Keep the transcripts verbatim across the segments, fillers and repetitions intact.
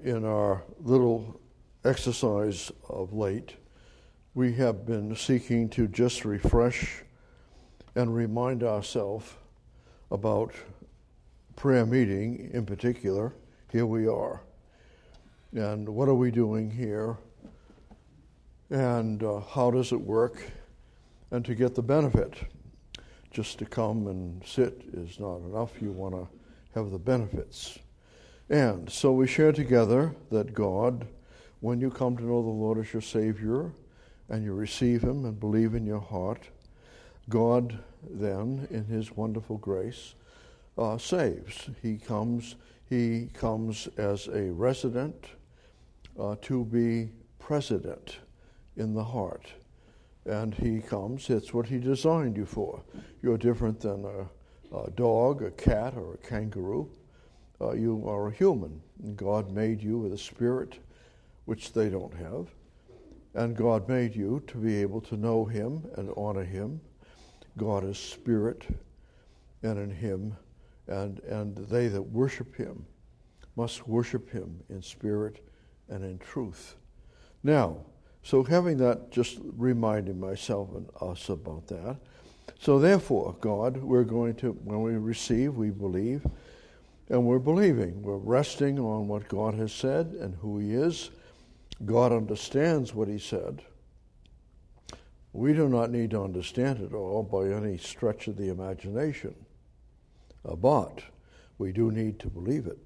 in our little exercise of late, we have been seeking to just refresh and remind ourselves about prayer meeting in particular. Here we are. And what are we doing here? And uh, how does it work? And to get the benefit. Just to come and sit is not enough. You want to have the benefits. And so we share together that God, when you come to know the Lord as your Savior and you receive Him and believe in your heart, God then, in His wonderful grace, uh, saves. He comes, He comes as a resident uh, to be president in the heart. And He comes, it's what He designed you for. You're different than a, a dog, a cat, or a kangaroo. Uh, you are a human. And God made you with a spirit which they don't have. And God made you to be able to know Him and honor Him. God is spirit, and in Him, and, and they that worship Him must worship Him in spirit and in truth. Now, so having that, just reminding myself and us about that. So therefore, God, we're going to, when we receive, we believe, and we're believing. We're resting on what God has said and who He is. God understands what He said. We do not need to understand it all by any stretch of the imagination. Uh, but we do need to believe it.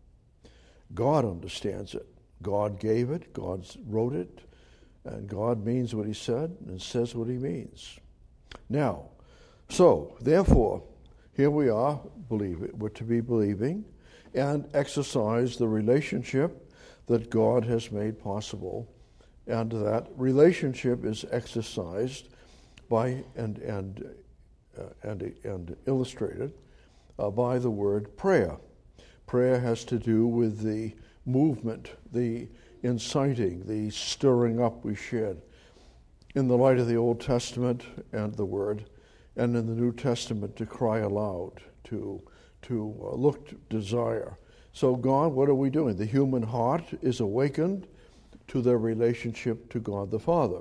God understands it. God gave it. God wrote it. And God means what He said and says what He means. Now, so, therefore, here we are, believe it. We're to be believing and exercise the relationship that God has made possible. And that relationship is exercised by and and uh, and, and illustrated uh, by the word prayer. Prayer has to do with the movement, the inciting, the stirring up we shared in the light of the Old Testament and the Word, and in the New Testament to cry aloud, to to uh, look, to desire. So God, what are we doing? The human heart is awakened to their relationship to God the Father.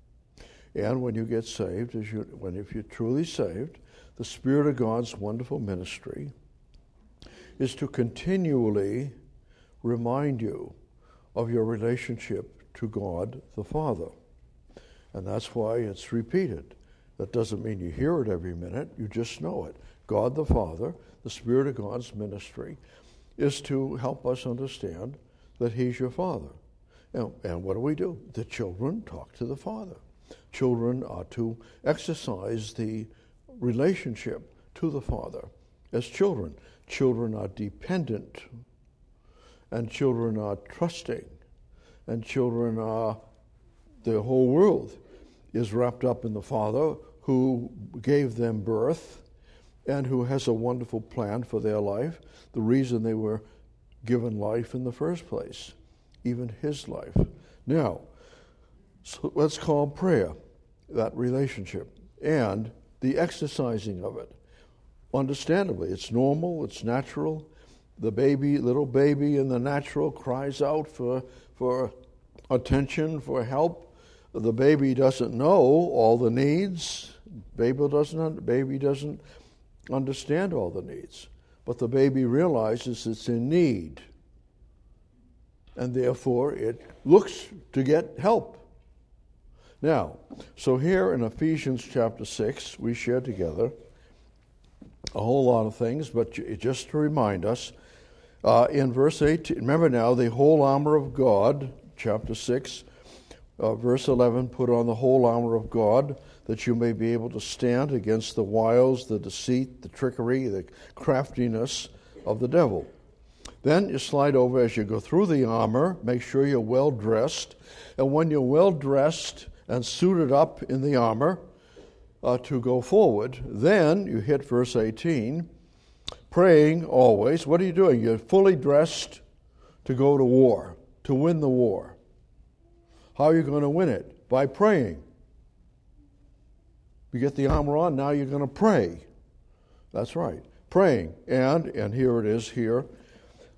And when you get saved, as you, when if you're truly saved, the Spirit of God's wonderful ministry is to continually remind you of your relationship to God the Father. And that's why it's repeated. That doesn't mean you hear it every minute, you just know it. God the Father, the Spirit of God's ministry, is to help us understand that He's your Father. And, and what do we do? The children talk to the Father. Children are to exercise the relationship to the Father as children. Children are dependent, and children are trusting, and children are, the whole world is wrapped up in the Father who gave them birth and who has a wonderful plan for their life, the reason they were given life in the first place, even His life. Now, so let's call prayer that relationship and the exercising of it. Understandably, it's normal, it's natural. The baby, little baby in the natural cries out for, for attention, for help. The baby doesn't know all the needs. Baby doesn't, baby doesn't understand all the needs. But the baby realizes it's in need. And therefore it looks to get help. Now, so here in Ephesians chapter six, we share together a whole lot of things, but just to remind us, uh, in verse eighteen, remember now, the whole armor of God, chapter six, uh, verse eleven, put on the whole armor of God, that you may be able to stand against the wiles, the deceit, the trickery, the craftiness of the devil. Then you slide over as you go through the armor, make sure you're well dressed, and when you're well dressed and suited up in the armor, Uh, to go forward, then you hit verse eighteen, praying always. What are you doing? You're fully dressed to go to war, to win the war. How are you going to win it? By praying. You get the armor on, now you're going to pray. That's right, praying. And, and here it is here,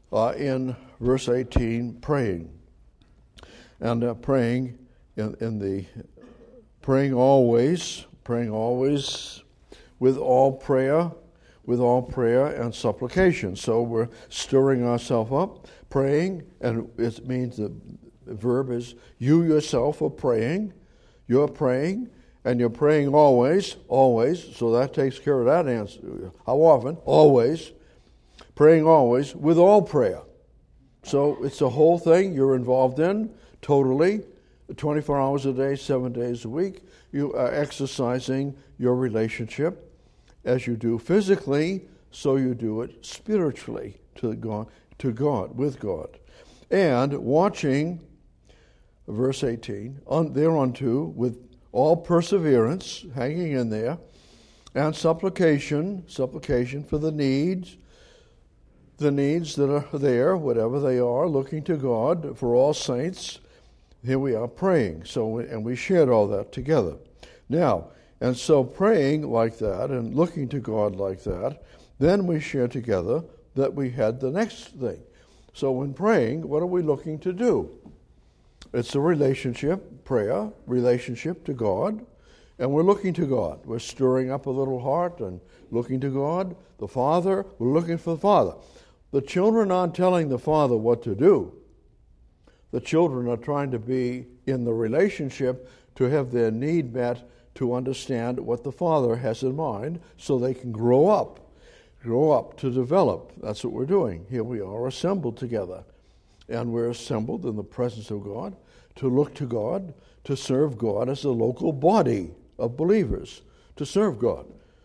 uh, in verse eighteen, praying. And uh, praying in, in the praying always, praying always with all prayer, with all prayer and supplication. So we're stirring ourselves up, praying, and it means the verb is you yourself are praying, you're praying, and you're praying always, always, so that takes care of that answer. How often? Always. Praying always with all prayer. So it's the whole thing you're involved in, totally, twenty-four hours a day, seven days a week. You are exercising your relationship as you do physically, so you do it spiritually to God, to God, with God. And watching, verse eighteen, on, thereunto with all perseverance, hanging in there, and supplication, supplication for the needs, the needs that are there, whatever they are, looking to God for all saints. Here we are praying. So, and we shared all that together. Now, and so praying like that and looking to God like that, then we share together that we had the next thing. So when praying, what are we looking to do? It's a relationship, prayer, relationship to God, and we're looking to God. We're stirring up a little heart and looking to God. The Father, we're looking for the Father. The children aren't telling the Father what to do. The children are trying to be in the relationship to have their need met, to understand what the Father has in mind so they can grow up, grow up to develop. That's what we're doing. Here we are assembled together. And we're assembled in the presence of God to look to God, to serve God as a local body of believers, to serve God.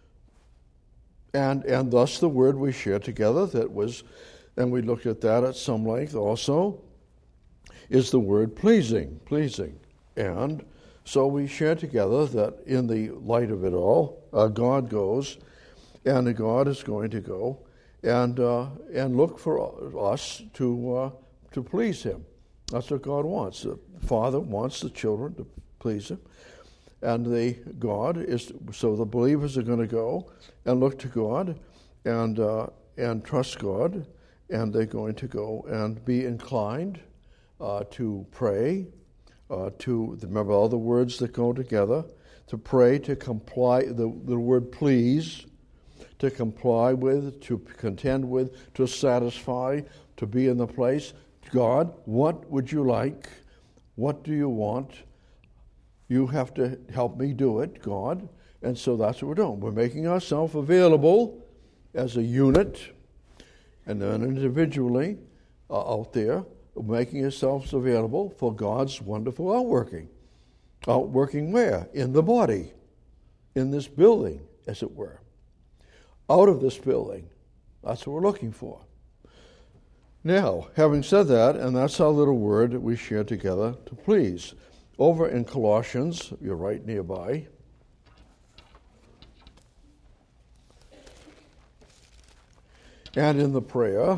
And and thus the word we share together that was, and we looked at that at some length also, is the word pleasing, pleasing. And so we share together that in the light of it all, uh, God goes, and God is going to go, and uh, and look for us to uh, to please Him. That's what God wants. The Father wants the children to please Him, and the God is so the believers are going to go and look to God, and uh, and trust God, and they're going to go and be inclined uh, to pray, uh, to remember all the words that go together, to pray, to comply. The the word please, to comply with, to contend with, to satisfy, to be in the place. God, what would you like? What do you want? You have to help me do it, God. And so that's what we're doing. We're making ourselves available as a unit and then individually uh, out there, making ourselves available for God's wonderful outworking. Outworking where? In the body, in this building, as it were. Out of this building. That's what we're looking for. Now, having said that, and that's our little word that we share together, to please. Over in Colossians, you're right nearby. And in the prayer,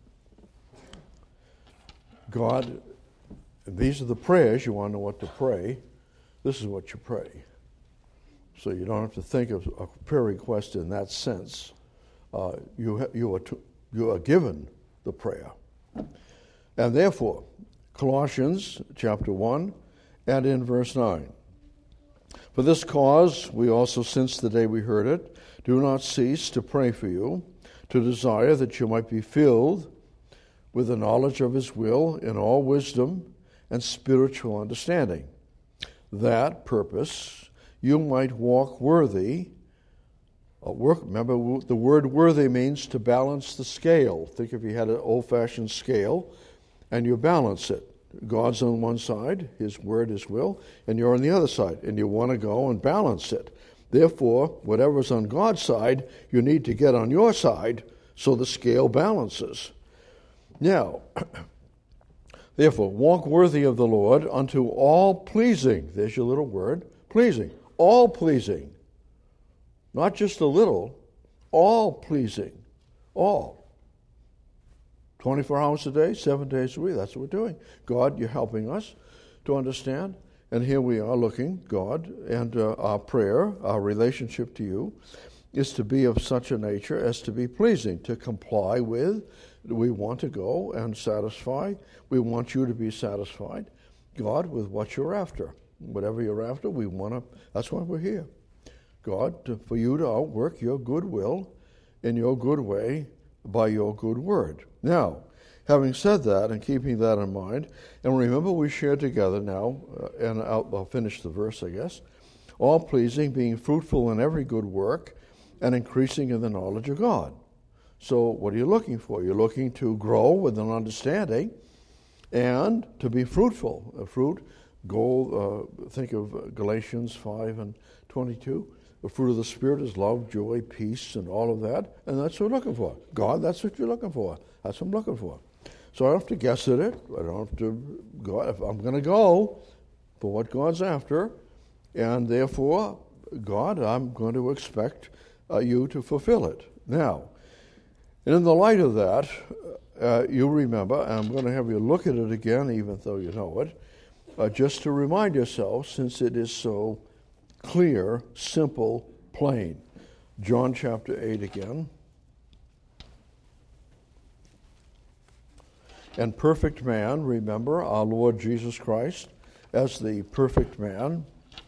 God, these are the prayers, you want to know what to pray. This is what you pray. So you don't have to think of a prayer request in that sense. Uh, you, ha- you, are to, you are given the prayer. And therefore, Colossians chapter one and in verse nine. For this cause we also, since the day we heard it, do not cease to pray for you, to desire that you might be filled with the knowledge of His will in all wisdom and spiritual understanding. That purpose you might walk worthy. Uh, work, remember, the word worthy means to balance the scale. Think if you had an old-fashioned scale, and you balance it. God's on one side, His word, His will, and you're on the other side, and you want to go and balance it. Therefore, whatever's on God's side, you need to get on your side so the scale balances. Now, therefore, walk worthy of the Lord unto all pleasing. There's your little word, pleasing. All pleasing. Not just a little, all pleasing. All. twenty-four hours a day, seven days a week. That's what we're doing. God, you're helping us to understand. And here we are looking, God, and uh, our prayer, our relationship to you, is to be of such a nature as to be pleasing, to comply with, We want to go and satisfy. We want you to be satisfied, God, with what you're after. Whatever you're after, we want to, that's why we're here. God, to, for you to outwork your good will in your good way by your good word. Now, having said that and keeping that in mind, and remember we shared together now, uh, and I'll, I'll finish the verse, I guess, all pleasing, being fruitful in every good work, and increasing in the knowledge of God. So what are you looking for? You're looking to grow with an understanding and to be fruitful. A fruit, go, uh, think of Galatians five and twenty-two. The fruit of the Spirit is love, joy, peace, and all of that. And that's what we're looking for. God, that's what you're looking for. That's what I'm looking for. So I don't have to guess at it. I don't have to go. If I'm going to go for what God's after, and therefore, God, I'm going to expect uh, you to fulfill it. Now, and in the light of that, uh, you remember, and I'm going to have you look at it again, even though you know it, uh, just to remind yourself, since it is so clear, simple, plain. John chapter eight again. And perfect man, remember, our Lord Jesus Christ, as the perfect man,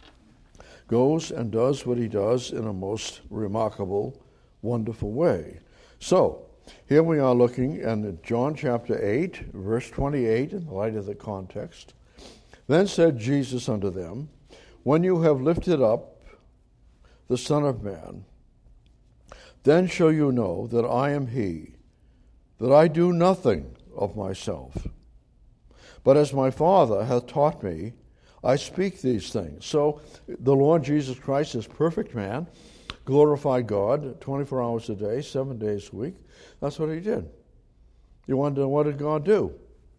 goes and does what he does in a most remarkable, wonderful way. So, here we are looking in John chapter eight, verse twenty-eight, in the light of the context. Then said Jesus unto them, when you have lifted up the Son of Man, then shall you know that I am he, that I do nothing of myself, but as my Father hath taught me, I speak these things. So the Lord Jesus Christ is perfect man, glorified God twenty-four hours a day, seven days a week. That's what he did. You wonder, what did God do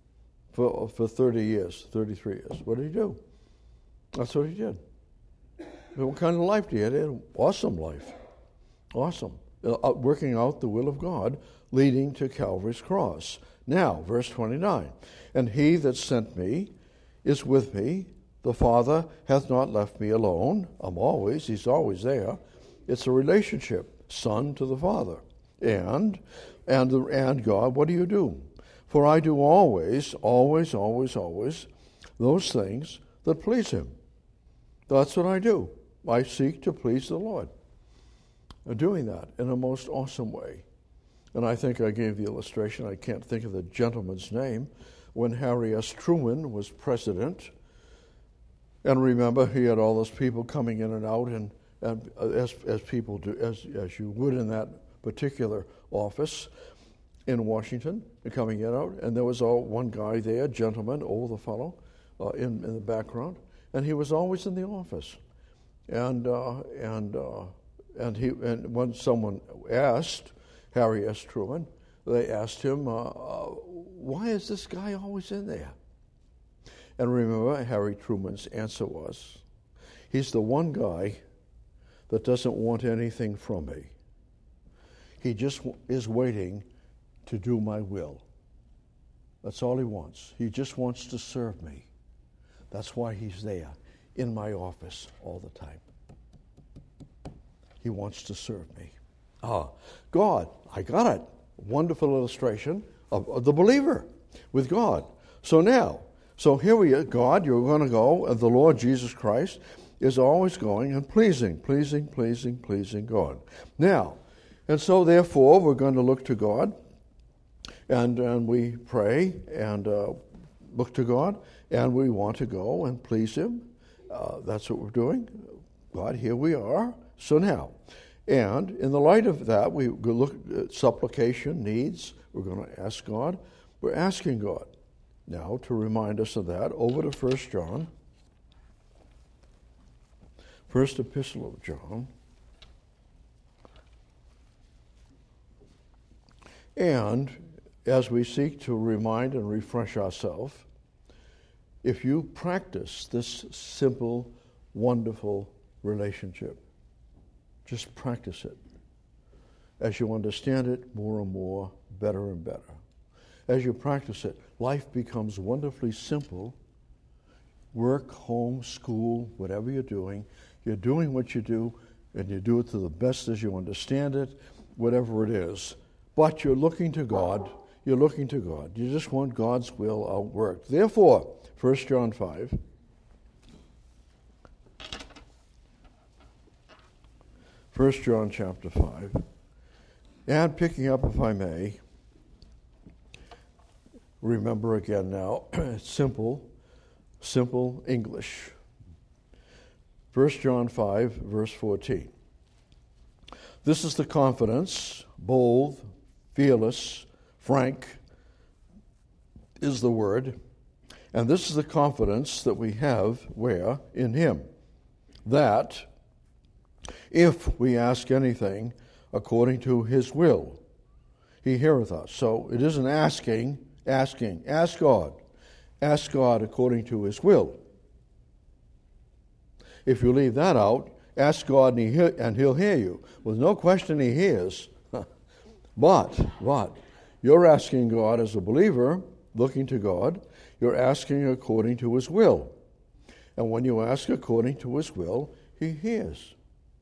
for for thirty years, thirty-three years? What did he do? That's what he did. What kind of life did he have? An awesome life. Awesome. Uh, working out the will of God, leading to Calvary's cross. Now, verse twenty-nine. And he that sent me is with me. The Father hath not left me alone. I'm always, he's always there. It's a relationship, Son to the Father. And, and, the, and God, what do you do? For I do always, always, always, always, those things that please him. That's what I do. I seek to please the Lord. I'm doing that in a most awesome way. And I think I gave the illustration, I can't think of the gentleman's name, when Harry S. Truman was president. And remember, he had all those people coming in and out, and, and as as people do, as as you would in that particular office in Washington, coming in and out. And there was all one guy there, gentleman, older fellow, uh, in in the background, and he was always in the office. And uh, and uh, and he and when someone asked Harry S. Truman, they asked him, uh, uh, "Why is this guy always in there?" And remember, Harry Truman's answer was, he's the one guy that doesn't want anything from me. He just w- is waiting to do my will. That's all he wants. He just wants to serve me. That's why he's there in my office all the time. He wants to serve me. Ah, God, I got it. Wonderful illustration of, of the believer with God. So now, So here we are, God, you're going to go, and the Lord Jesus Christ is always going and pleasing, pleasing, pleasing, pleasing God. Now, and so therefore, we're going to look to God, and, and we pray and uh, look to God, and we want to go and please him. Uh, that's what we're doing. God, here we are. So now, and in the light of that, we look at supplication, needs. We're going to ask God. We're asking God. Now, to remind us of that, over to First John, First Epistle of John. And as we seek to remind and refresh ourselves, if you practice this simple, wonderful relationship, just practice it. As you understand it more and more, better and better. As you practice it, life becomes wonderfully simple. Work, home, school, whatever you're doing, you're doing what you do, and you do it to the best as you understand it, whatever it is. But you're looking to God You're looking to God. You just want God's will outworked. Therefore, First John five. First John chapter five. And picking up, if I may, remember again now, simple, simple English. First John five, verse fourteen. This is the confidence, bold, fearless, frank is the word. And this is the confidence that we have where? In Him. That if we ask anything according to His will, He heareth us. So it isn't asking, asking. Ask God. Ask God according to His will. If you leave that out, ask God and, he hear, and He'll hear you. With no question He hears. But, but, you're asking God as a believer, looking to God, you're asking according to His will. And when you ask according to His will, He hears.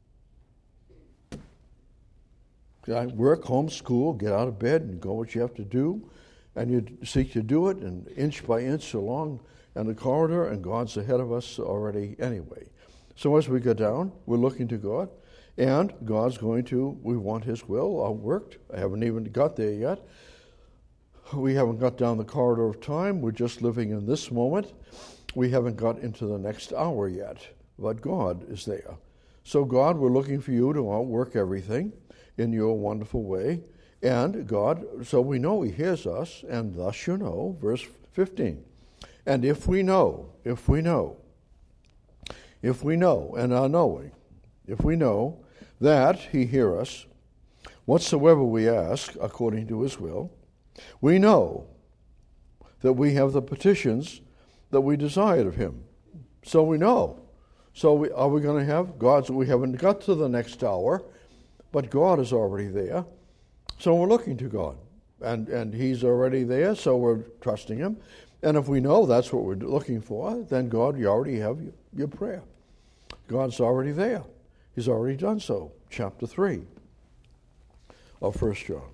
Work, home, school, get out of bed and go what you have to do. And you seek to do it, and inch by inch along in the corridor, and God's ahead of us already anyway. So as we go down, we're looking to God, and God's going to, we want His will outworked. I haven't even got there yet. We haven't got down the corridor of time. We're just living in this moment. We haven't got into the next hour yet, but God is there. So God, we're looking for you to outwork everything in your wonderful way. And God, so we know He hears us, and thus you know, verse fifteen. And if we know, if we know, if we know, and are knowing, if we know that He hear us, whatsoever we ask according to His will, we know that we have the petitions that we desired of Him. So we know. So we, are we going to have God's, we haven't got to the next hour, but God is already there. So we're looking to God, and, and He's already there, so we're trusting Him. And if we know that's what we're looking for, then God, you already have your, your prayer. God's already there. He's already done so. Chapter three of First John.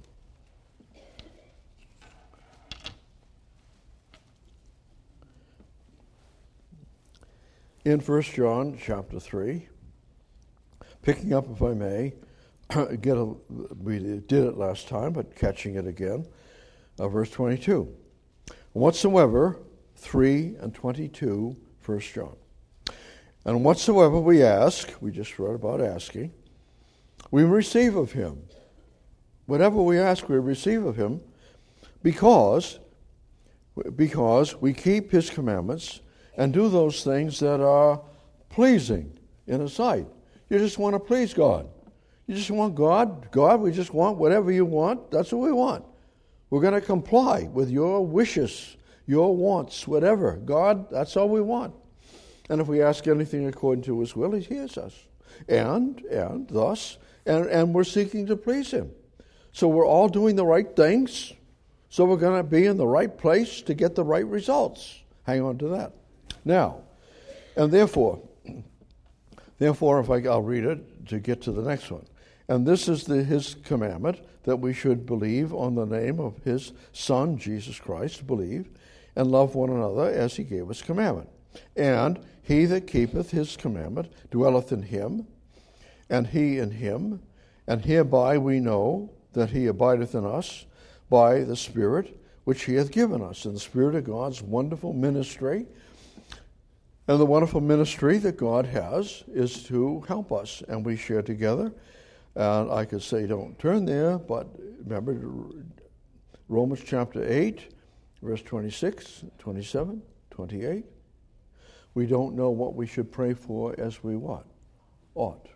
In First John chapter three, picking up, if I may, get a, we did it last time, but catching it again, uh, verse twenty-two. Whatsoever, three and twenty-two, First John. And whatsoever we ask, we just read about asking, we receive of Him. Whatever we ask, we receive of Him, because, because we keep His commandments and do those things that are pleasing in His sight. You just want to please God. You just want God. God, we just want whatever you want. That's what we want. We're going to comply with your wishes, your wants, whatever. God, that's all we want. And if we ask anything according to His will, He hears us. And, and thus, and, and we're seeking to please Him. So we're all doing the right things. So we're going to be in the right place to get the right results. Hang on to that. Now, and therefore, therefore, if I, I'll read it to get to the next one. And this is the, His commandment, that we should believe on the name of His Son, Jesus Christ, believe, and love one another as He gave us commandment. And he that keepeth His commandment dwelleth in Him, and He in him. And hereby we know that He abideth in us by the Spirit which He hath given us. And the Spirit of God's wonderful ministry, and the wonderful ministry that God has is to help us, and we share together. And I could say don't turn there, but remember Romans chapter eight, verse twenty-six, twenty-seven, twenty-eight. We don't know what we should pray for as we what? Ought.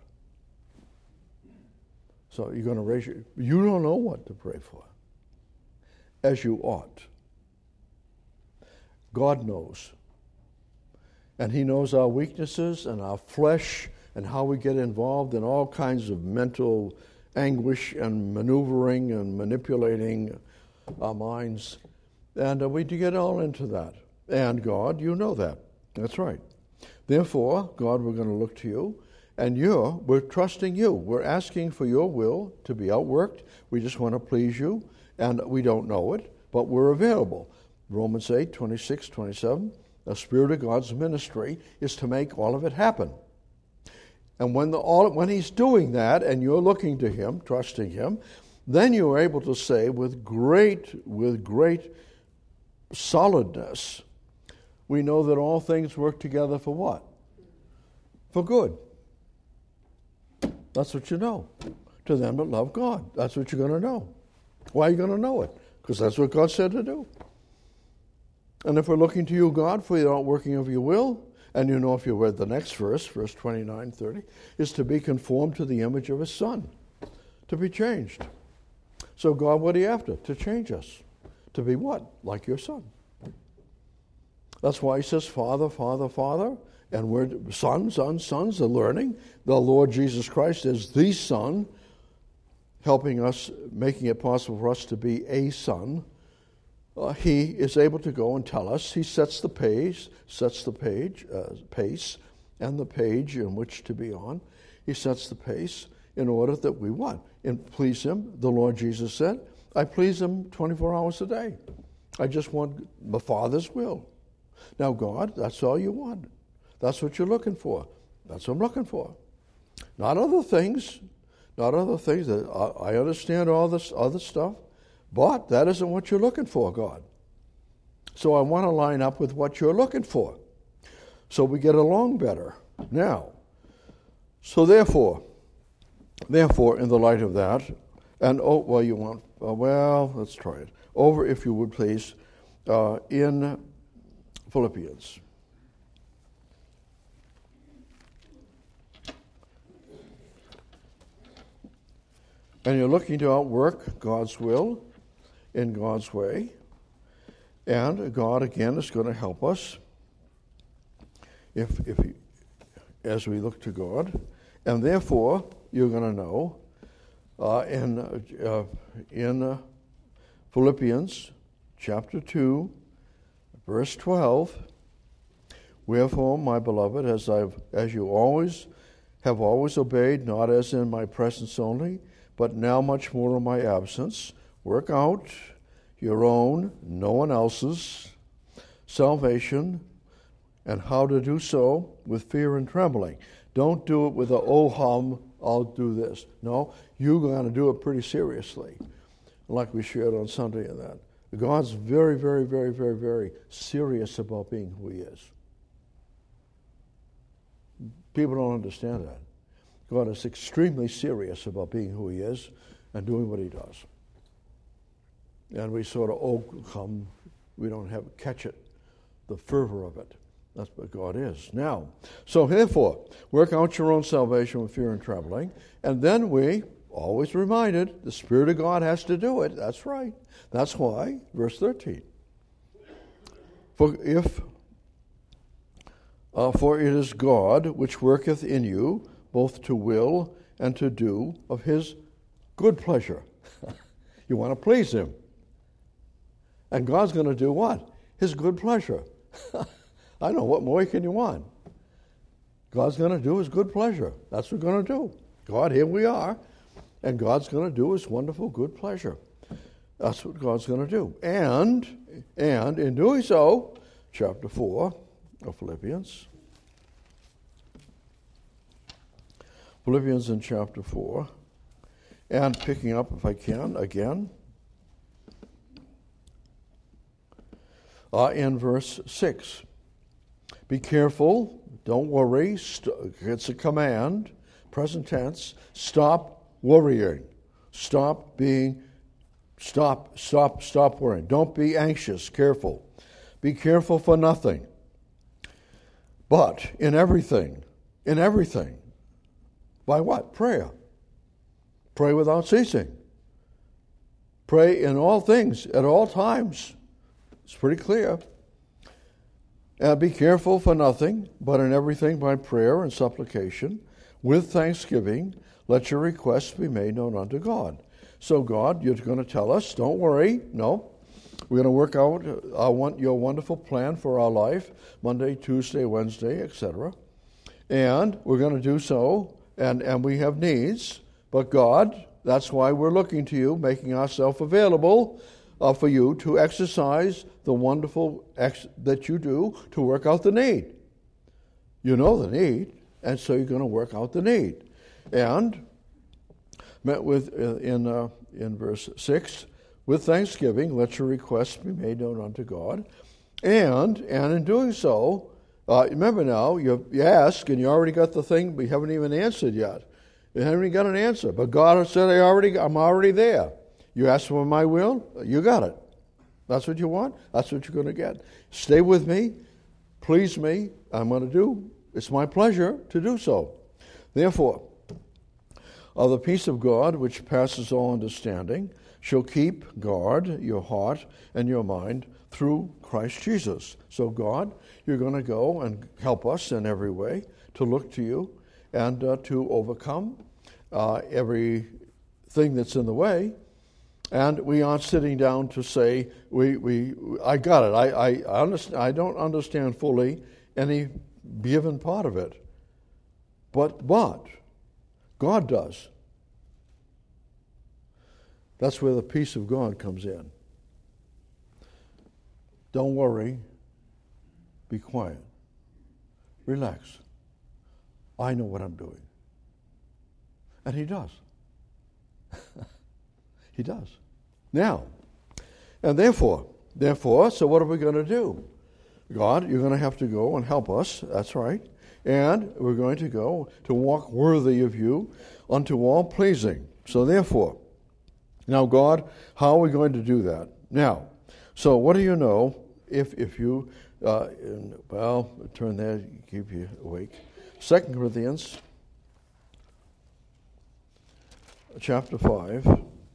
So you're going to raise your... You don't know what to pray for as you ought. God knows. And He knows our weaknesses and our flesh and how we get involved in all kinds of mental anguish and maneuvering and manipulating our minds. And uh, we get all into that. And God, you know that. That's right. Therefore, God, we're going to look to you, and you're, we're trusting you. We're asking for your will to be outworked. We just want to please you, and we don't know it, but we're available. Romans eight, twenty-six, twenty-seven, the Spirit of God's ministry is to make all of it happen. And when, the, all, when he's doing that and you're looking to him, trusting him, then you're able to say with great, with great solidness, we know that all things work together for what? For good. That's what you know. To them that love God. That's what you're going to know. Why are you going to know it? Because that's what God said to do. And if we're looking to you, God, for the outworking of your will, and you know if you read the next verse, verse twenty-nine, thirty, is to be conformed to the image of his Son, to be changed. So God, what are you after? To change us. To be what? Like your Son. That's why he says, Father, Father, Father, and we're sons, sons, sons, the learning. The Lord Jesus Christ is the Son, helping us, making it possible for us to be a son. Uh, he is able to go and tell us. He sets the page, sets the page, uh, pace, and the page in which to be on. He sets the pace in order that we what? And please him. The Lord Jesus said, I please him twenty-four hours a day. I just want the Father's will. Now, God, that's all you want. That's what you're looking for. That's what I'm looking for. Not other things. Not other things. That I understand all this other stuff, but that isn't what you're looking for, God. So I want to line up with what you're looking for, so we get along better. Now, so therefore, therefore, in the light of that, and oh, well, you want, uh, well, let's try it. Over, if you would please, uh, in Philippians. And you're looking to outwork God's will in God's way. And God, again, is going to help us if, if he, as we look to God. And therefore, you're going to know uh, in, uh, in uh, Philippians chapter two, verse twelve, wherefore, my beloved, as I've as you always have always obeyed, not as in my presence only, but now much more in my absence, work out your own, no one else's, salvation, and how to do so with fear and trembling. Don't do it with a, oh hum, I'll do this. No, you're going to do it pretty seriously, like we shared on Sunday in that. God's very, very, very, very, very serious about being who he is. People don't understand that. God is extremely serious about being who he is and doing what he does. And we sort of, oh, come, we don't have catch it, the fervor of it. That's what God is. Now, so therefore, work out your own salvation with fear and trembling. And then we, always reminded, the Spirit of God has to do it. That's right. That's why, verse thirteen. For if, uh, for it is God which worketh in you, both to will and to do of his good pleasure. You want to please him. And God's going to do what? His good pleasure. I know, what more can you want? God's going to do his good pleasure. That's what we're going to do. God, here we are. And God's going to do his wonderful good pleasure. That's what God's going to do. And, and in doing so, chapter four of Philippians, Philippians in chapter four, and picking up, if I can, again, uh, in verse six. Be careful, don't worry, st- it's a command, present tense, stop worrying. Stop being, stop, stop, stop worrying. Don't be anxious, careful. Be careful for nothing. But in everything, in everything, by what? Prayer. Pray without ceasing. Pray in all things, at all times. It's pretty clear. Uh, be careful for nothing, but in everything by prayer and supplication, with thanksgiving, let your requests be made known unto God. So God, you're going to tell us, don't worry, no. We're going to work out uh, want your wonderful plan for our life, Monday, Tuesday, Wednesday, et cetera. And we're going to do so, and, and we have needs. But God, that's why we're looking to you, making ourselves available uh, for you to exercise the wonderful ex- that you do to work out the need. You know the need, and so you're going to work out the need. And met with uh, in uh, in verse six, with thanksgiving, let your requests be made known unto God, and and in doing so, uh, remember now you, you ask and you already got the thing, but you haven't even answered yet. You haven't even got an answer, but God has said, I already, I'm already there. You ask for my will, you got it. That's what you want. That's what you're going to get. Stay with me, please me. I'm going to do. It's my pleasure to do so. Therefore, of the peace of God, which passes all understanding, shall keep guard your heart and your mind through Christ Jesus. So God, you're going to go and help us in every way to look to you and uh, to overcome uh, everything that's in the way. And we aren't sitting down to say, we, we I got it. I, I, understand, I don't understand fully any given part of it. But, but, God does. That's where the peace of God comes in. Don't worry. Be quiet. Relax. I know what I'm doing. And he does. He does. Now, and therefore, therefore, so what are we going to do? God, you're going to have to go and help us. That's right. And we're going to go to walk worthy of you unto all pleasing. So therefore, now God, how are we going to do that? Now, so what do you know if if you, uh, in, well, turn there, keep you awake. Second Corinthians chapter five.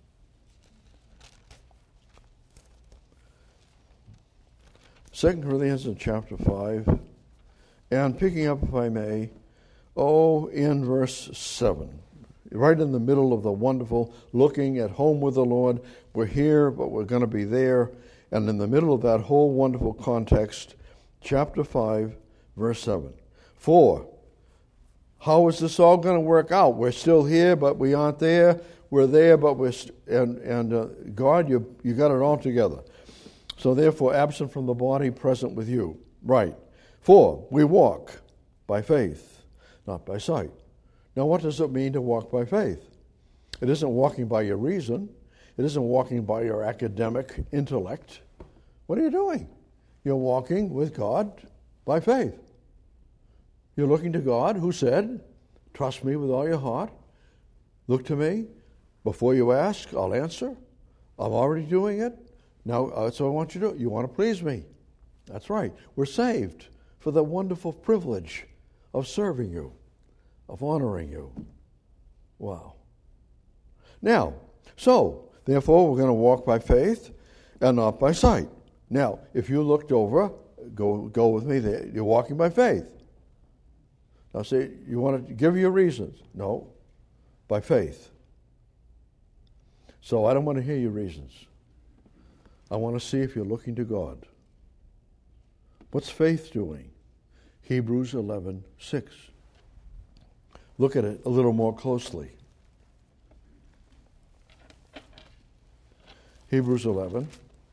Second Corinthians in chapter five, and picking up, if I may, oh, in verse seven, right in the middle of the wonderful looking at home with the Lord. We're here, but we're going to be there. And in the middle of that whole wonderful context, chapter five, verse seven. For, how is this all going to work out? We're still here, but we aren't there. We're there, but we're, st- and, and uh, God, you, you got it all together. So therefore, absent from the body, present with you. Right. For we walk by faith, not by sight. Now, what does it mean to walk by faith? It isn't walking by your reason. It isn't walking by your academic intellect. What are you doing? You're walking with God by faith. You're looking to God, who said, trust me with all your heart. Look to me. Before you ask, I'll answer. I'm already doing it. Now, that's what I want you to do. You want to please me. That's right. We're saved for the wonderful privilege of serving you, of honoring you. Wow. Now, so, therefore, we're going to walk by faith and not by sight. Now, if you looked over, go go with me there. You're walking by faith. Now, say, you want to give your reasons. No, by faith. So I don't want to hear your reasons. I want to see if you're looking to God. What's faith doing? Hebrews eleven six. Look at it a little more closely. Hebrews eleven.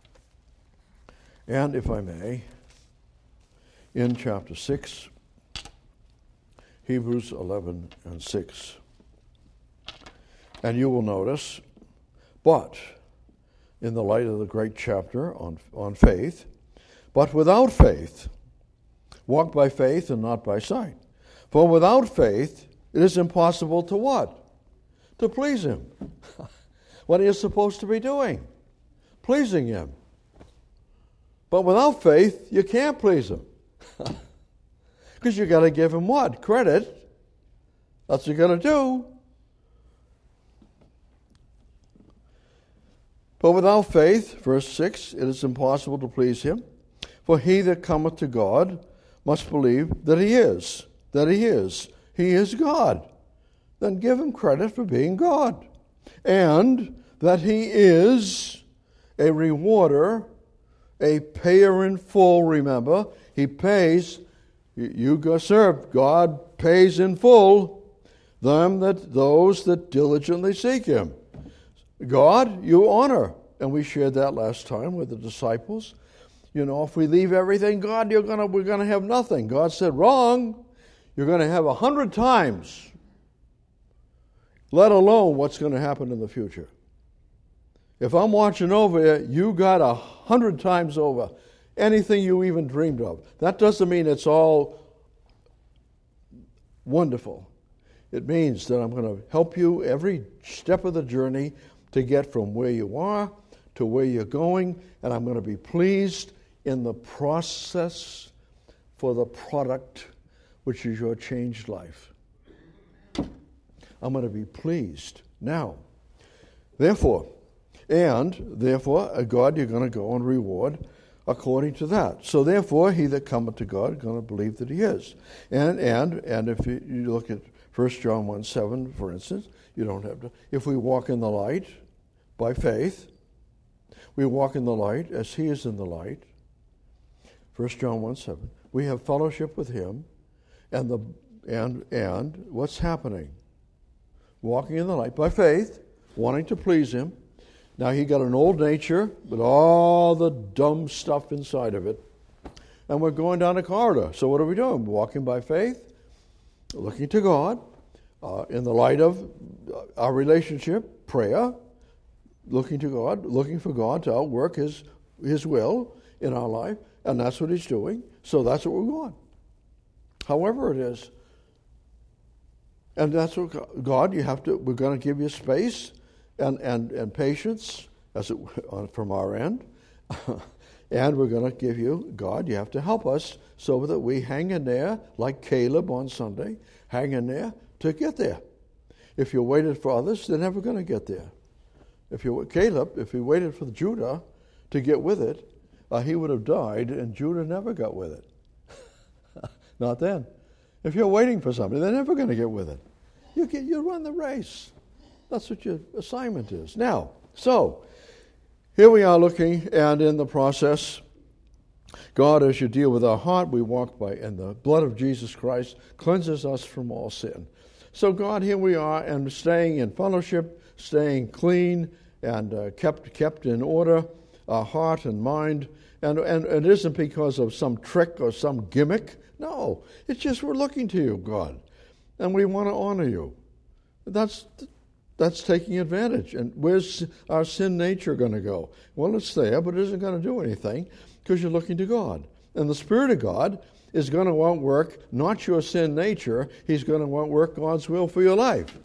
And if I may, in chapter six, Hebrews eleven and six. And you will notice, but in the light of the great chapter on, on faith, but without faith, walk by faith and not by sight. For without faith, it is impossible to what? To please him. What are you supposed to be doing? Pleasing him. But without faith, you can't please him. Because you got to give him what? Credit. That's what you got to do. But without faith, verse six, it is impossible to please him. For he that cometh to God must believe that he is, that he is. He is God. Then give him credit for being God. And that he is a rewarder, a payer in full, remember. He pays, you go serve, God pays in full them that those that diligently seek him. God, you honor and we shared that last time with the disciples. You know, if we leave everything, God, you're gonna we're gonna have nothing. God said, wrong. You're going to have a hundred times, let alone what's going to happen in the future. If I'm watching over you, you got a hundred times over anything you even dreamed of. That doesn't mean it's all wonderful. It means that I'm going to help you every step of the journey to get from where you are to where you're going, and I'm going to be pleased in the process for the product, which is your changed life. I'm going to be pleased. Now, therefore, and therefore, uh, God, you're going to go and reward according to that. So therefore, he that cometh to God is going to believe that he is. And and and if you, you look at First John one seven, for instance, you don't have to. If we walk in the light by faith, we walk in the light as he is in the light. First John one seven. We have fellowship with him. And the and and what's happening? Walking in the light by faith, wanting to please him. Now he got an old nature with all the dumb stuff inside of it. And we're going down a corridor. So what are we doing? Walking by faith, looking to God, uh, in the light of our relationship, prayer, looking to God, looking for God to outwork his his will in our life. And that's what he's doing. So that's what we want. However it is. And that's what God, you have to, we're going to give you space and, and, and patience as it, from our end. And we're going to give you, God, you have to help us so that we hang in there, like Caleb on Sunday, hang in there to get there. If you waited for others, they're never going to get there. If you Caleb, if he waited for Judah to get with it, uh, he would have died, and Judah never got with it. Not then. If you're waiting for somebody, they're never going to get with it. You get, you run the race. That's what your assignment is. Now, so, here we are looking, and in the process, God, as you deal with our heart, we walk by, and the blood of Jesus Christ cleanses us from all sin. So, God, here we are, and staying in fellowship, staying clean, and uh, kept kept in order, our heart and mind, and, and and it isn't because of some trick or some gimmick. No, it's just we're looking to you, God, and we want to honor you. That's that's taking advantage. And where's our sin nature going to go? Well, it's there, but it isn't going to do anything because you're looking to God. And the Spirit of God is going to outwork not your sin nature. He's going to outwork God's will for your life.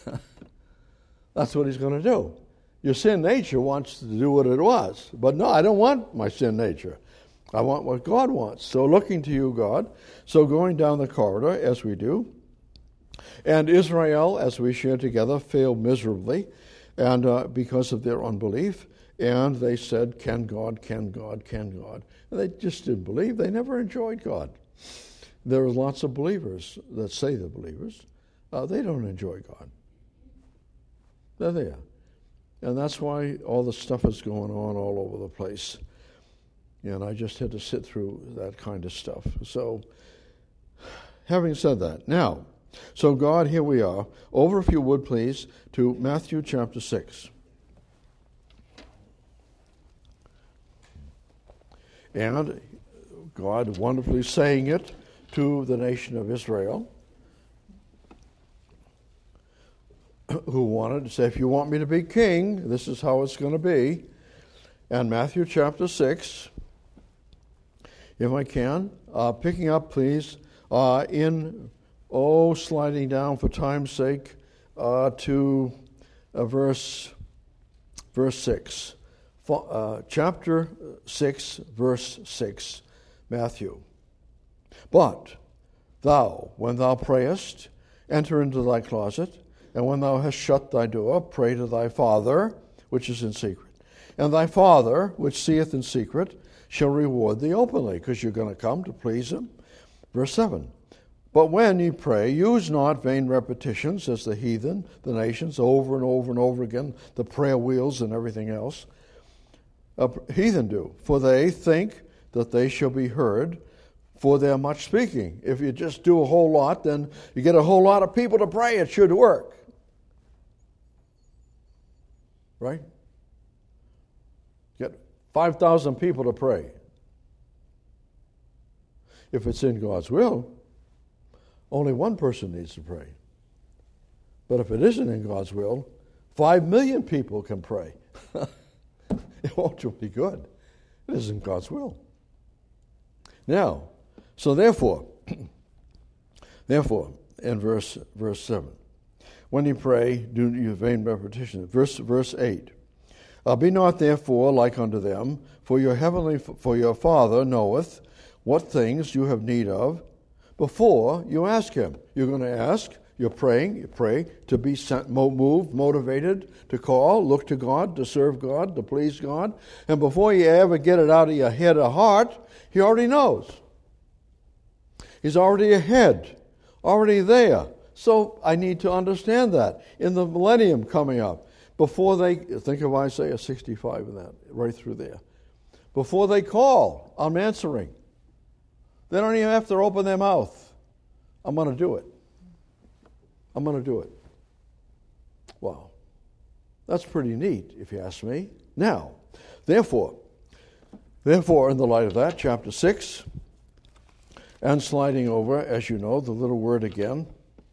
That's what he's going to do. Your sin nature wants to do what it was. But no, I don't want my sin nature. I want what God wants. So looking to you, God. So going down the corridor, as we do. And Israel, as we share together, failed miserably and uh, because of their unbelief. And they said, can God, can God, can God. And they just didn't believe. They never enjoyed God. There are lots of believers that say they're believers. Uh, they don't enjoy God. They're there. And that's why all the stuff is going on all over the place. And I just had to sit through that kind of stuff. So, having said that, now, so God, here we are. Over, if you would, please, to Matthew chapter six. And God wonderfully saying it to the nation of Israel, who wanted to say, if you want me to be king, this is how it's going to be. And Matthew chapter six, if I can, uh, picking up, please, uh, in, oh, sliding down for time's sake, uh, to uh, verse, verse six. Uh, chapter six, verse six, Matthew. But thou, when thou prayest, enter into thy closet, and when thou hast shut thy door, pray to thy Father, which is in secret. And thy Father, which seeth in secret, shall reward thee openly, because you're going to come to please him. Verse seven. But when ye pray, use not vain repetitions as the heathen, the nations, over and over and over again, the prayer wheels and everything else. Uh, heathen do, for they think that they shall be heard for their much speaking. If you just do a whole lot, then you get a whole lot of people to pray, it should work. Right? five thousand people to pray. If it's in God's will, only one person needs to pray. But if it isn't in God's will, five million people can pray. It won't be good. It isn't God's will. Now, so therefore, therefore, in verse verse seven, when you pray, do your vain repetition. Verse verse eight. Uh, be not therefore like unto them, for your heavenly for your Father knoweth what things you have need of before you ask him. You're going to ask, you're praying, you pray to be sent, moved, motivated, to call, look to God, to serve God, to please God. And before you ever get it out of your head or heart, he already knows. He's already ahead, already there. So I need to understand that. In the millennium coming up, before they, think of Isaiah sixty-five and that, right through there. Before they call, I'm answering. They don't even have to open their mouth. I'm going to do it. I'm going to do it. Wow. That's pretty neat, if you ask me. Now, therefore, therefore, in the light of that, chapter six, and sliding over, as you know, the little word again,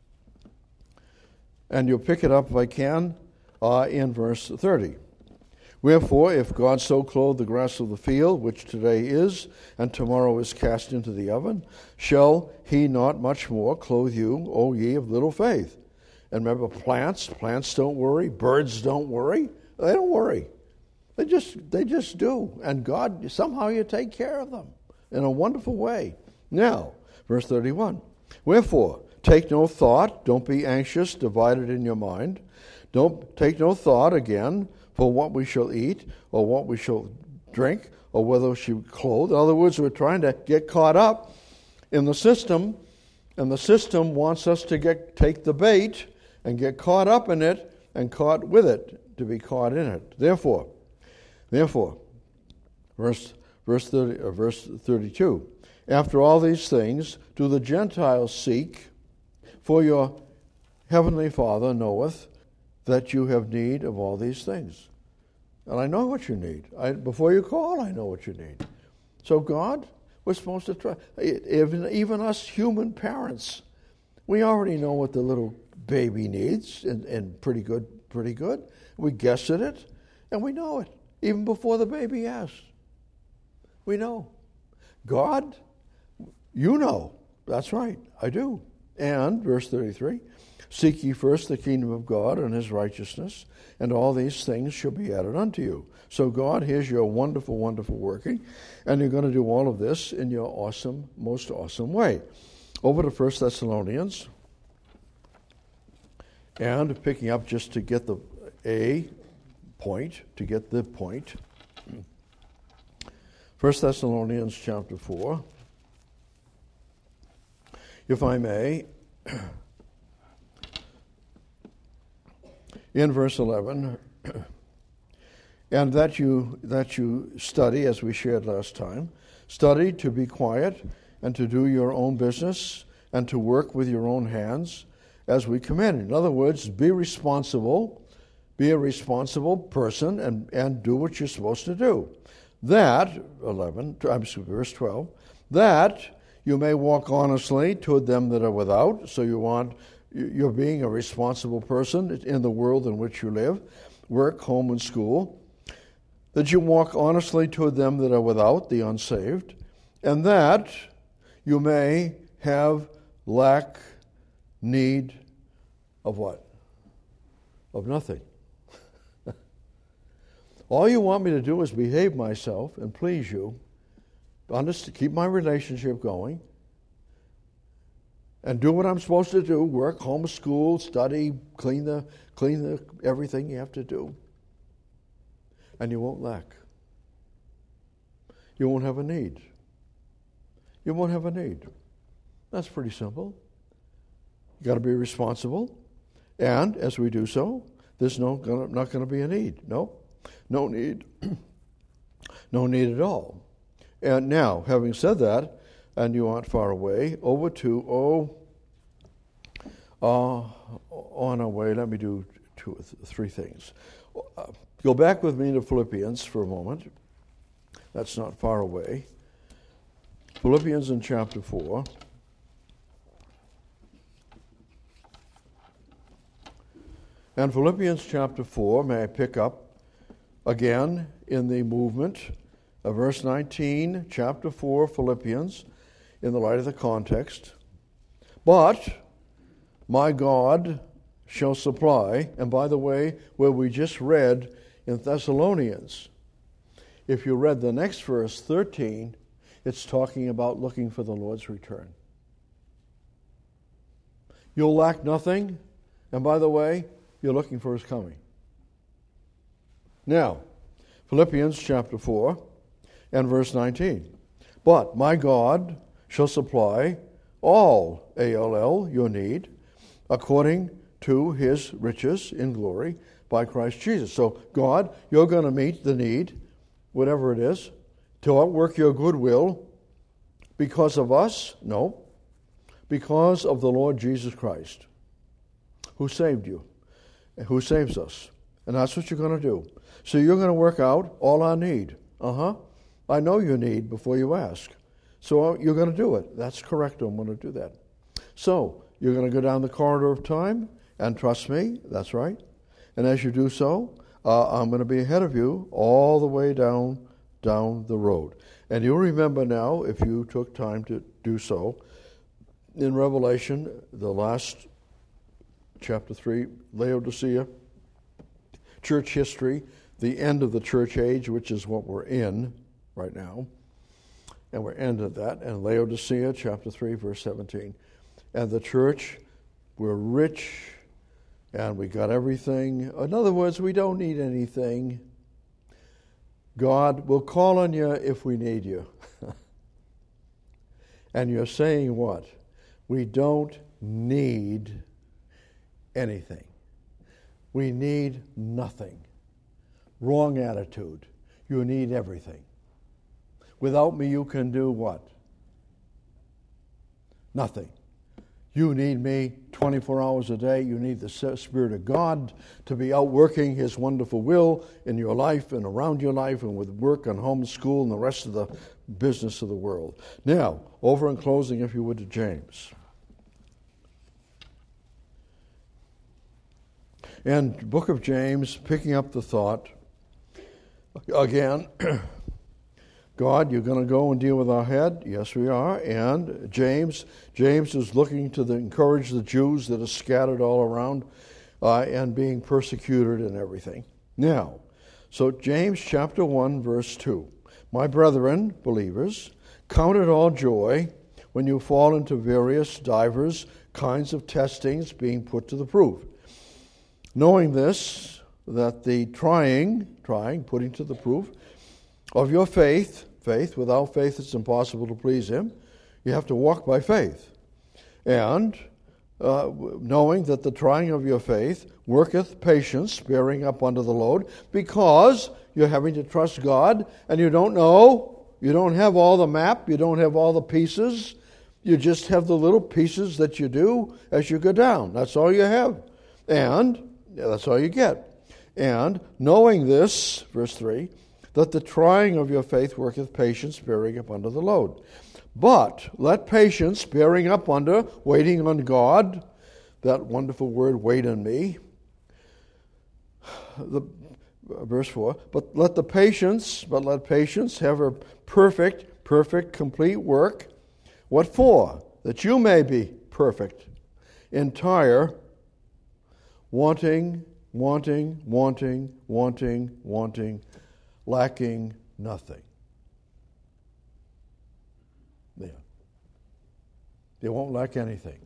and you'll pick it up if I can, uh, in verse thirty. Wherefore, if God so clothe the grass of the field, which today is, and tomorrow is cast into the oven, shall he not much more clothe you, O ye of little faith? And remember, plants, plants don't worry, birds don't worry. They don't worry. They just they just do. And God, somehow you take care of them in a wonderful way. Now, verse thirty-one. Wherefore, take no thought, don't be anxious, divided in your mind. Don't take no thought again for what we shall eat, or what we shall drink, or whether we shall clothe. In other words, we're trying to get caught up in the system, and the system wants us to get take the bait and get caught up in it and caught with it, to be caught in it. Therefore, therefore, verse verse thirty, or verse thirty-two. After all these things do the Gentiles seek, for your heavenly Father knoweth that you have need of all these things. And I know what you need. I, before you call, I know what you need. So God, we're supposed to try. Even, even us human parents, we already know what the little baby needs, and, and pretty good, pretty good. We guess at it, and we know it, even before the baby asks. We know. God, you know. That's right, I do. And, verse thirty-three, seek ye first the kingdom of God and his righteousness, and all these things shall be added unto you. So God, here's your wonderful, wonderful working, and you're going to do all of this in your awesome, most awesome way. Over to First Thessalonians, and picking up just to get the A point, to get the point. First Thessalonians chapter four. If I may, in verse eleven, and that you that you study, as we shared last time, study to be quiet and to do your own business and to work with your own hands as we commanded. In other words, be responsible, be a responsible person, and, and do what you're supposed to do. That, eleven, I'm sorry, verse twelve, that you may walk honestly toward them that are without. So you want, you're being a responsible person in the world in which you live, work, home, and school. That you walk honestly toward them that are without, the unsaved, and that you may have lack, need of what? Of nothing. All you want me to do is behave myself and please you, understand, keep my relationship going, and do what I'm supposed to do, work, home, school, study, clean the clean the everything you have to do. And you won't lack. You won't have a need. You won't have a need. That's pretty simple. You got to be responsible, and as we do so, there's no gonna, not going to be a need. No, no need. No need at all. And now, having said that, and you aren't far away, over to, oh, uh, on our way, let me do two, three things. Uh, go back with me to Philippians for a moment. That's not far away. Philippians in chapter four. And Philippians chapter four, may I pick up again in the movement of verse nineteen, chapter four, Philippians, in the light of the context. But my God shall supply, and by the way, where we just read in Thessalonians, if you read the next verse, thirteen, it's talking about looking for the Lord's return. You'll lack nothing, and by the way, you're looking for His coming. Now, Philippians chapter four and verse nineteen. But my God shall supply all, A L L, your need, according to His riches in glory by Christ Jesus. So, God, you're going to meet the need, whatever it is, to outwork your goodwill because of us? No. Because of the Lord Jesus Christ, who saved you, who saves us. And that's what you're going to do. So you're going to work out all our need. Uh-huh. I know your need before you ask. So you're going to do it. That's correct. I'm going to do that. So you're going to go down the corridor of time and trust me. That's right. And as you do so, uh, I'm going to be ahead of you all the way down, down the road. And you'll remember now, if you took time to do so, in Revelation, the last chapter three, Laodicea, church history, the end of the church age, which is what we're in right now. And we're ended that. And Laodicea, chapter three, verse seventeen. And the church, we're rich, and we got everything. In other words, we don't need anything. God will call on you if we need you. And you're saying what? We don't need anything. We need nothing. Wrong attitude. You need everything. Without me, you can do what? Nothing. You need me twenty-four hours a day. You need the Spirit of God to be out working His wonderful will in your life and around your life and with work and home, school, and the rest of the business of the world. Now, over in closing, if you would, to James. And book of James, picking up the thought, again, God, you're going to go and deal with our head? Yes, we are. And James, James is looking to the, encourage the Jews that are scattered all around uh, and being persecuted and everything. Now, so James chapter one, verse two. My brethren, believers, count it all joy when you fall into various divers kinds of testings being put to the proof. Knowing this, that the trying, trying, putting to the proof, of your faith, faith, without faith it's impossible to please Him. You have to walk by faith. And uh, knowing that the trying of your faith worketh patience, bearing up under the load, because you're having to trust God, and you don't know, you don't have all the map, you don't have all the pieces, you just have the little pieces that you do as you go down. That's all you have. And yeah, that's all you get. And knowing this, verse three, that the trying of your faith worketh patience, bearing up under the load. But let patience, bearing up under, waiting on God, that wonderful word, wait on me, the, uh, verse four, but let the patience, but let patience have a perfect, perfect, complete work. What for? That you may be perfect, entire, wanting, wanting, wanting, wanting, wanting, lacking nothing. Yeah. They won't lack anything.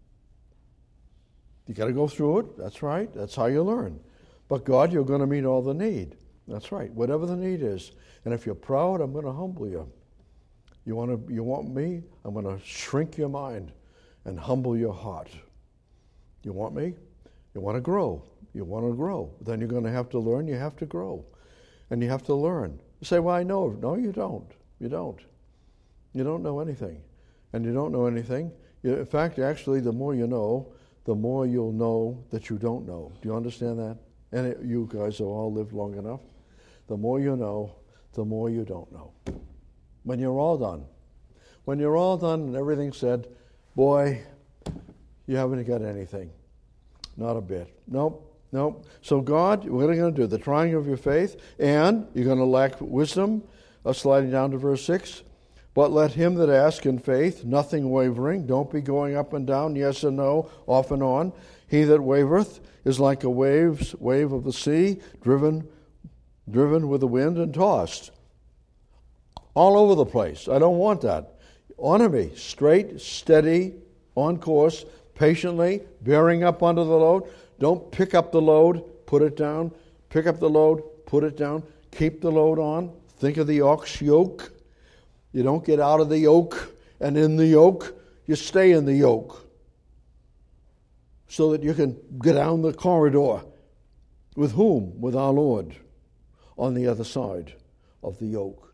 You got to go through it. That's right. That's how you learn. But God, you're going to meet all the need. That's right. Whatever the need is. And if you're proud, I'm going to humble you. You want to? You want me? I'm going to shrink your mind and humble your heart. You want me? You want to grow. You want to grow. Then you're going to have to learn. You have to grow. And you have to learn. You say, well, I know. No, you don't. You don't. You don't know anything. And you don't know anything. In fact, actually, the more you know, the more you'll know that you don't know. Do you understand that? And it, you guys have all lived long enough. The more you know, the more you don't know. When you're all done. When you're all done and everything's said, boy, you haven't got anything. Not a bit. Nope. Nope. So God, what are you going to do? The trying of your faith, and you're going to lack wisdom. Uh, sliding down to verse six. But let him that ask in faith, nothing wavering. Don't be going up and down, yes and no, off and on. He that wavereth is like a waves, wave of the sea, driven, driven with the wind and tossed. All over the place. I don't want that. Honor me. Straight, steady, on course, patiently, bearing up under the load. Don't pick up the load, put it down. Pick up the load, put it down. Keep the load on. Think of the ox yoke. You don't get out of the yoke and in the yoke. You stay in the yoke so that you can get down the corridor. With whom? With our Lord on the other side of the yoke.